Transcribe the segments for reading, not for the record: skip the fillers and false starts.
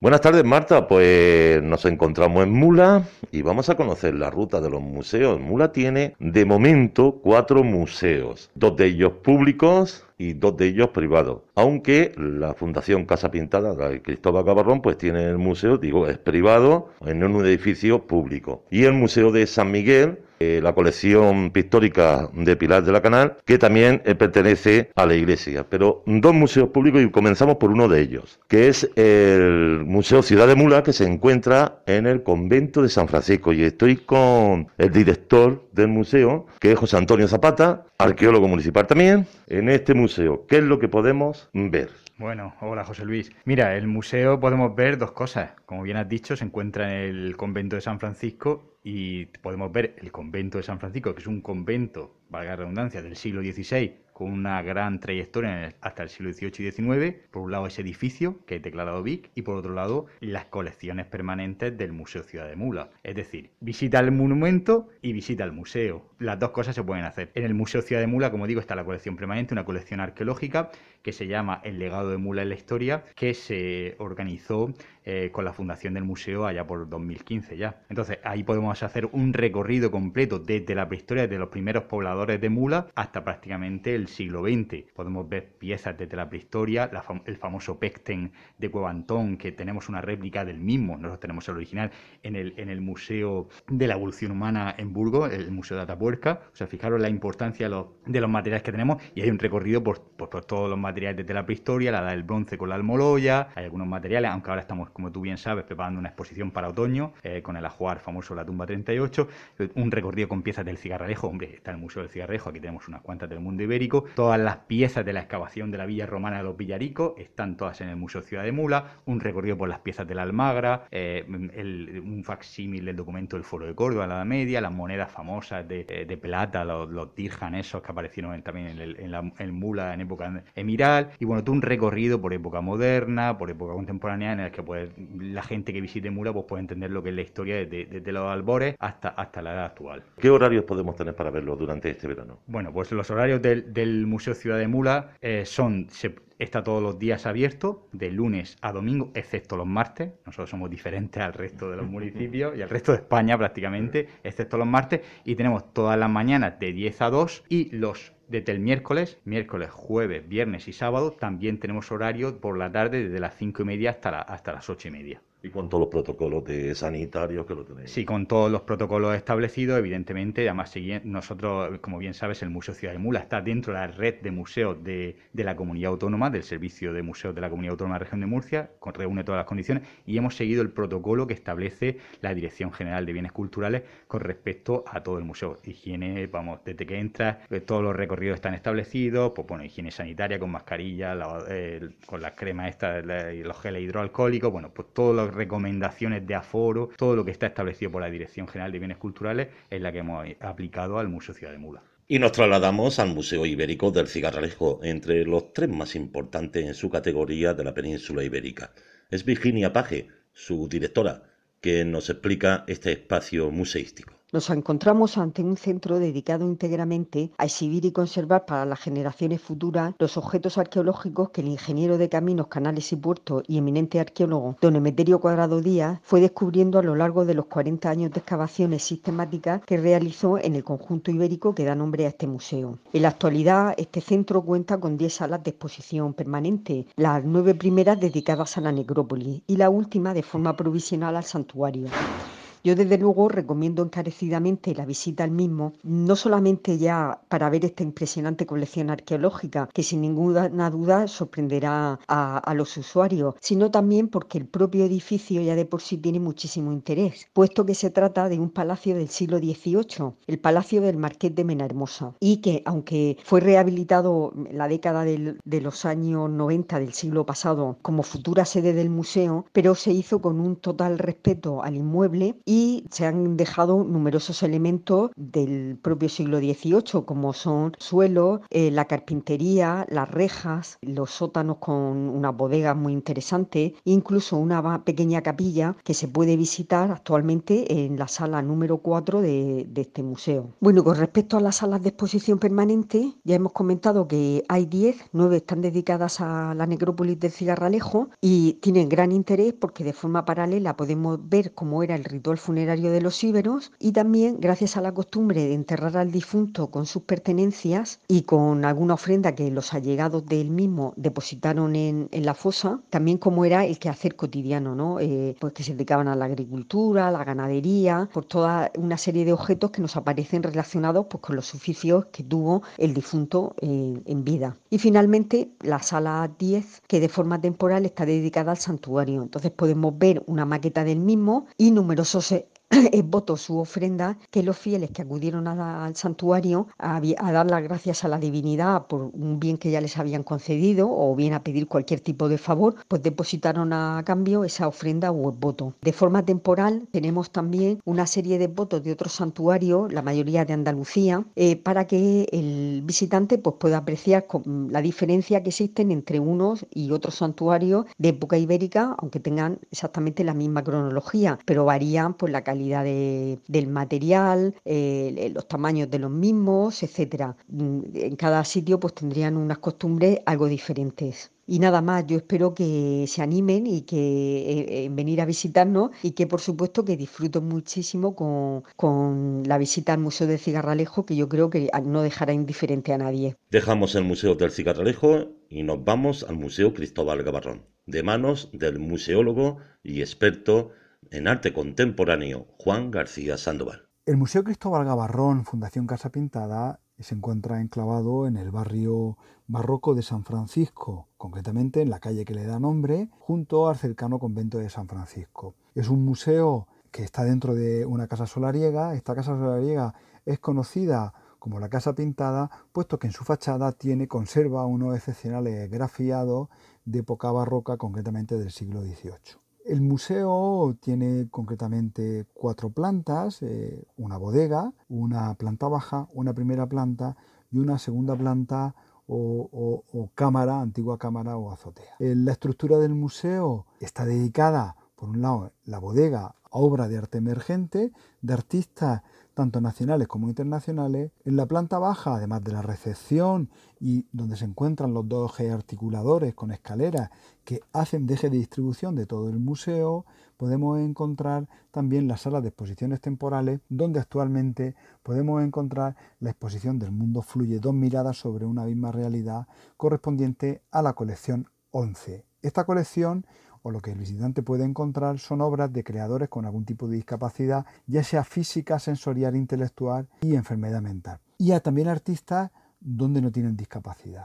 Buenas tardes, Marta. Pues nos encontramos en Mula y vamos a conocer la ruta de los museos. Mula tiene, de momento, 4 museos, 2 de ellos públicos y 2 de ellos privados. Aunque la Fundación Casa Pintada de Cristóbal Gavarrón, pues tiene el museo, digo, es privado, en un edificio público. Y el Museo de San Miguel, la colección pictórica de Pilar de la Canal, que también pertenece a la iglesia. Pero 2 museos públicos y comenzamos por uno de ellos, que es el Museo Ciudad de Mula, que se encuentra en el convento de San Francisco. Y estoy con el director del museo, que es José Antonio Zapata, arqueólogo municipal también, en este museo. ¿Qué es lo que podemos ver? Bueno, hola José Luis. Mira, el museo podemos ver dos cosas. Como bien has dicho, se encuentra en el convento de San Francisco y podemos ver el convento de San Francisco, que es un convento, valga la redundancia, del siglo XVI, con una gran trayectoria hasta el siglo XVIII y XIX. Por un lado, ese edificio, que es declarado BIC, y por otro lado, las colecciones permanentes del Museo Ciudad de Mula. Es decir, visita el monumento y visita el museo. Las dos cosas se pueden hacer. En el Museo Ciudad de Mula, como digo, está la colección permanente, una colección arqueológica que se llama El legado de Mula en la historia, que se organizó con la fundación del museo allá por 2015 ya. Entonces ahí podemos hacer un recorrido completo desde la prehistoria, desde los primeros pobladores de Mula hasta prácticamente el siglo XX. Podemos ver piezas desde la prehistoria, el famoso Pecten de Cueva Antón, que tenemos una réplica del mismo, nosotros tenemos el original en el Museo de la Evolución Humana en Burgos, el Museo de Atapuerca. O sea, fijaros la importancia de los materiales que tenemos, y hay un recorrido por todos los materiales desde la prehistoria, la edad del bronce con la almoloya, hay algunos materiales, aunque ahora estamos, como tú bien sabes, preparando una exposición para otoño con el ajuar famoso La Tumba 38, un recorrido con piezas del cigarrejo. Hombre, está el Museo del Cigarrejo, aquí tenemos unas cuantas del mundo ibérico, todas las piezas de la excavación de la villa romana de los Villaricos están todas en el Museo Ciudad de Mula, un recorrido por las piezas de la Almagra, un facsímil del documento del Foro de Córdoba en la Edad Media, las monedas famosas de plata, los dirham esos que aparecieron también en Mula en época emiral, y bueno, todo un recorrido por época moderna, por época contemporánea, en el que la gente que visite Mula pues puede entender lo que es la historia desde los albores hasta la edad actual. ¿Qué horarios podemos tener para verlo durante este verano? Bueno, pues los horarios del Museo Ciudad de Mula está todos los días abierto, de lunes a domingo, excepto los martes. Nosotros somos diferentes al resto de los municipios y al resto de España prácticamente, excepto los martes. Y tenemos todas las mañanas de 10 a 2 y desde el miércoles, jueves, viernes y sábado, también tenemos horario por la tarde desde las 5:30 hasta las 8:30. Y con todos los protocolos de sanitarios que lo tenéis. Sí, con todos los protocolos establecidos, evidentemente. Además, nosotros, como bien sabes, el Museo Ciudad de Mula está dentro de la red de museos de la Comunidad Autónoma, del Servicio de Museos de la Comunidad Autónoma de la Región de Murcia, reúne todas las condiciones, y hemos seguido el protocolo que establece la Dirección General de Bienes Culturales con respecto a todo el museo. Higiene, vamos, desde que entras, todos los recorridos están establecidos, pues bueno, higiene sanitaria con mascarilla, con las cremas estas, los geles hidroalcohólicos, bueno, pues todas las recomendaciones de aforo, todo lo que está establecido por la Dirección General de Bienes Culturales es la que hemos aplicado al Museo Ciudad de Mula. Y nos trasladamos al Museo Ibérico del Cigarrejo, entre los 3 más importantes en su categoría de la península ibérica. Es Virginia Page, su directora, que nos explica este espacio museístico. Nos encontramos ante un centro dedicado íntegramente a exhibir y conservar para las generaciones futuras los objetos arqueológicos que el ingeniero de caminos, canales y puertos y eminente arqueólogo don Emeterio Cuadrado Díaz fue descubriendo a lo largo de los 40 años de excavaciones sistemáticas que realizó en el conjunto ibérico que da nombre a este museo. En la actualidad, este centro cuenta con 10 salas de exposición permanente, las 9 primeras dedicadas a la necrópolis y la última de forma provisional al santuario. Yo desde luego recomiendo encarecidamente la visita al mismo, no solamente ya para ver esta impresionante colección arqueológica, que sin ninguna duda sorprenderá a los usuarios, sino también porque el propio edificio ya de por sí tiene muchísimo interés, puesto que se trata de un palacio del siglo XVIII, el Palacio del Marqués de Menahermosa, y que aunque fue rehabilitado en la década de los años 90 del siglo pasado como futura sede del museo, pero se hizo con un total respeto al inmueble y se han dejado numerosos elementos del propio siglo XVIII, como son suelos, la carpintería, las rejas, los sótanos con unas bodegas muy interesantes, incluso una pequeña capilla que se puede visitar actualmente en la sala número 4 de este museo. Bueno, con respecto a las salas de exposición permanente, ya hemos comentado que hay 10, 9 están dedicadas a la necrópolis del Cigarralejo y tienen gran interés porque de forma paralela podemos ver cómo era el ritual funerario de los íberos y también gracias a la costumbre de enterrar al difunto con sus pertenencias y con alguna ofrenda que los allegados del mismo depositaron en la fosa, también cómo era el quehacer cotidiano, ¿no? Pues que se dedicaban a la agricultura, a la ganadería, por toda una serie de objetos que nos aparecen relacionados pues, con los oficios que tuvo el difunto en vida. Y finalmente la sala 10, que de forma temporal está dedicada al santuario. Entonces podemos ver una maqueta del mismo y numerosos votos u ofrendas que los fieles que acudieron al santuario a dar las gracias a la divinidad por un bien que ya les habían concedido o bien a pedir cualquier tipo de favor, pues depositaron a cambio esa ofrenda o voto. De forma temporal tenemos también una serie de votos de otros santuarios, la mayoría de Andalucía, para que el visitante pues, pueda apreciar la diferencia que existen entre unos y otros santuarios de época ibérica, aunque tengan exactamente la misma cronología, pero varían por la calidad del material, los tamaños de los mismos, etcétera. En cada sitio pues tendrían unas costumbres algo diferentes. Y nada más, yo espero que se animen y que en venir a visitarnos y que por supuesto que disfruten muchísimo con la visita al Museo del Cigarralejo, que yo creo que no dejará indiferente a nadie. Dejamos el Museo del Cigarralejo y nos vamos al Museo Cristóbal Gavarrón, de manos del museólogo y experto en arte contemporáneo Juan García Sandoval. El Museo Cristóbal Gavarrón, Fundación Casa Pintada, se encuentra enclavado en el barrio barroco de San Francisco, concretamente en la calle que le da nombre, junto al cercano convento de San Francisco. Es un museo que está dentro de una casa solariega. Esta casa solariega es conocida como la Casa Pintada, puesto que en su fachada conserva unos excepcionales grafiados de época barroca, concretamente del siglo XVIII. El museo tiene concretamente 4 plantas, una bodega, una planta baja, una primera planta y una segunda planta o cámara, antigua cámara o azotea. La estructura del museo está dedicada, por un lado, la bodega a obra de arte emergente, de artistas tanto nacionales como internacionales. En la planta baja, además de la recepción y donde se encuentran los 2 ejes articuladores con escaleras que hacen de eje de distribución de todo el museo, podemos encontrar también las salas de exposiciones temporales, donde actualmente podemos encontrar la exposición del mundo fluye, 2 miradas sobre una misma realidad, correspondiente a la colección 11. Esta colección, o lo que el visitante puede encontrar, son obras de creadores con algún tipo de discapacidad, ya sea física, sensorial, intelectual y enfermedad mental. Y también artistas donde no tienen discapacidad.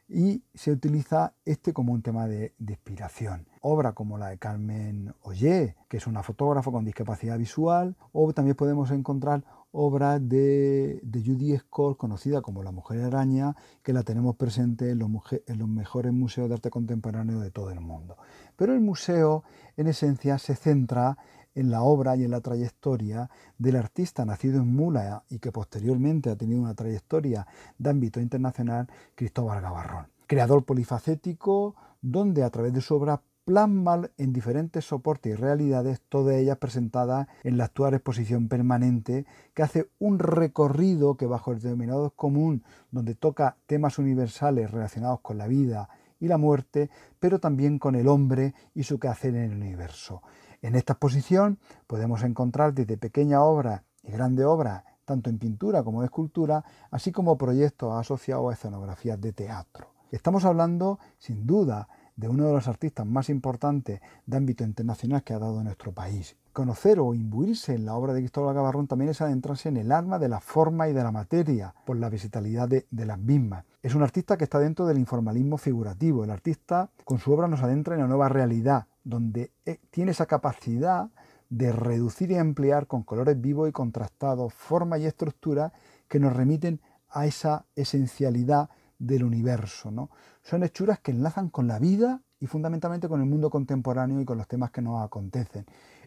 Y se utiliza como un tema de inspiración. Obras como la de Carmen Ollé, que es una fotógrafa con discapacidad visual, o también podemos encontrar obras de Judy Scott, conocida como la Mujer Araña, que la tenemos presente en los mejores museos de arte contemporáneo de todo el mundo. Pero el museo, en esencia, se centra en la obra y en la trayectoria del artista nacido en Mula y que posteriormente ha tenido una trayectoria de ámbito internacional, Cristóbal Gavarrón. Creador polifacético, donde a través de su obra plasma en diferentes soportes y realidades, todas ellas presentadas en la actual exposición permanente, que hace un recorrido que bajo el denominador común, donde toca temas universales relacionados con la vida y la muerte, pero también con el hombre y su quehacer en el universo. En esta exposición podemos encontrar desde pequeñas obras y grandes obras, tanto en pintura como en escultura, así como proyectos asociados a escenografías de teatro. Estamos hablando, sin duda, de uno de los artistas más importantes de ámbito internacional que ha dado nuestro país. Conocer o imbuirse en la obra de Cristóbal Gavarrón también es adentrarse en el alma de la forma y de la materia, por la versatilidad de las mismas. Es un artista que está dentro del informalismo figurativo. El artista con su obra nos adentra en una nueva realidad, donde tiene esa capacidad de reducir y ampliar con colores vivos y contrastados, forma y estructura que nos remiten a esa esencialidad del universo, ¿no? Son hechuras que enlazan con la vida y fundamentalmente con el mundo contemporáneo y con los temas que nos acontecen.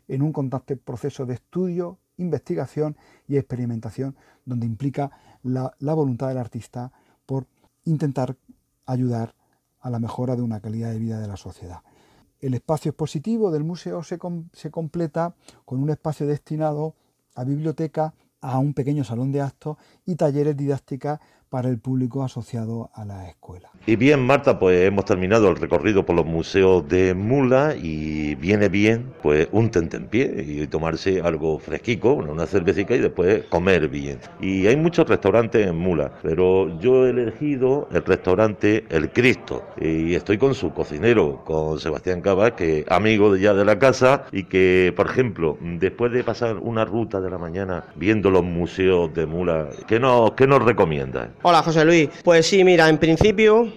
en un constante proceso de estudio, investigación y experimentación, donde implica la voluntad del artista por intentar ayudar a la mejora de una calidad de vida de la sociedad. El espacio expositivo del museo se completa con un espacio destinado a biblioteca, a un pequeño salón de actos y talleres didácticos para el público asociado a la escuela. Y bien, Marta, pues hemos terminado el recorrido por los museos de Mula y viene bien pues un tentempié y tomarse algo fresquico, una cervecita y después comer bien. Y hay muchos restaurantes en Mula, pero yo he elegido el restaurante El Cristo y estoy con su cocinero, con Sebastián Cabas, que es amigo ya de la casa y que, por ejemplo, después de pasar una ruta de la mañana viendo los museos de Mula, ¿qué nos recomiendas? Hola, José Luis. Pues sí, mira, en principio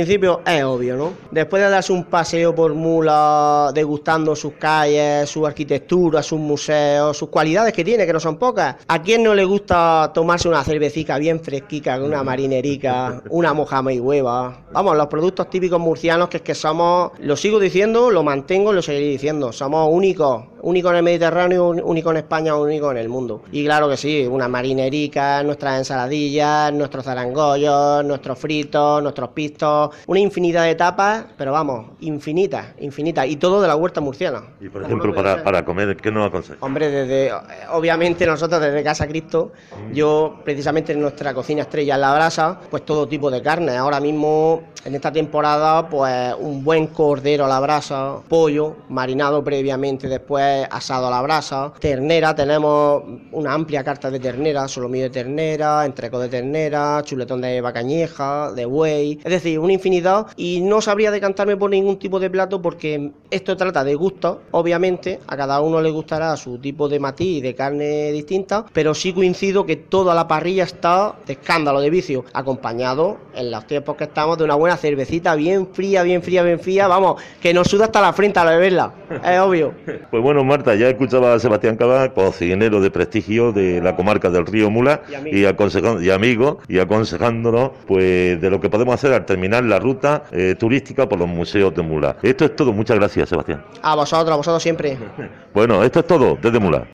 es obvio, ¿no? Después de darse un paseo por Mula, degustando sus calles, su arquitectura, sus museos, sus cualidades que tiene, que no son pocas, ¿a quién no le gusta tomarse una cervecita bien fresquica, con una marinerica, una mojama y hueva? Vamos, los productos típicos murcianos, que es que somos, lo sigo diciendo, lo mantengo y lo seguiré diciendo, somos únicos en el Mediterráneo, único en España, único en el mundo. Y claro que sí, una marinerica, nuestras ensaladillas, nuestros zarangollos, nuestros fritos, nuestros pistos, una infinidad de tapas, pero vamos, infinitas, y todo de la huerta murciana. Y por ejemplo, para comer, ¿qué nos aconsejas? Hombre, obviamente nosotros desde Casa Cristo, yo precisamente en nuestra cocina estrella en la brasa, pues todo tipo de carne. Ahora mismo, en esta temporada, pues un buen cordero a la brasa, pollo marinado previamente, después asado a la brasa, ternera, tenemos una amplia carta de ternera, solomillo de ternera, entreco de ternera, chuletón de vacañeja, de buey, es decir, una infinidad, y no sabría decantarme por ningún tipo de plato porque esto trata de gustos, obviamente, a cada uno le gustará su tipo de matiz de carne distinta, pero sí coincido que toda la parrilla está de escándalo, de vicio, acompañado en los tiempos que estamos de una buena cervecita bien fría, vamos, que nos suda hasta la frente al beberla, es obvio. Pues bueno, Marta, ya escuchaba a Sebastián Cabas, cocinero de prestigio de la comarca del Río Mula y aconsejándonos pues de lo que podemos hacer al terminar la ruta turística por los museos de Mula. Esto es todo, muchas gracias, Sebastián. A vosotros siempre. Bueno, esto es todo desde Mula.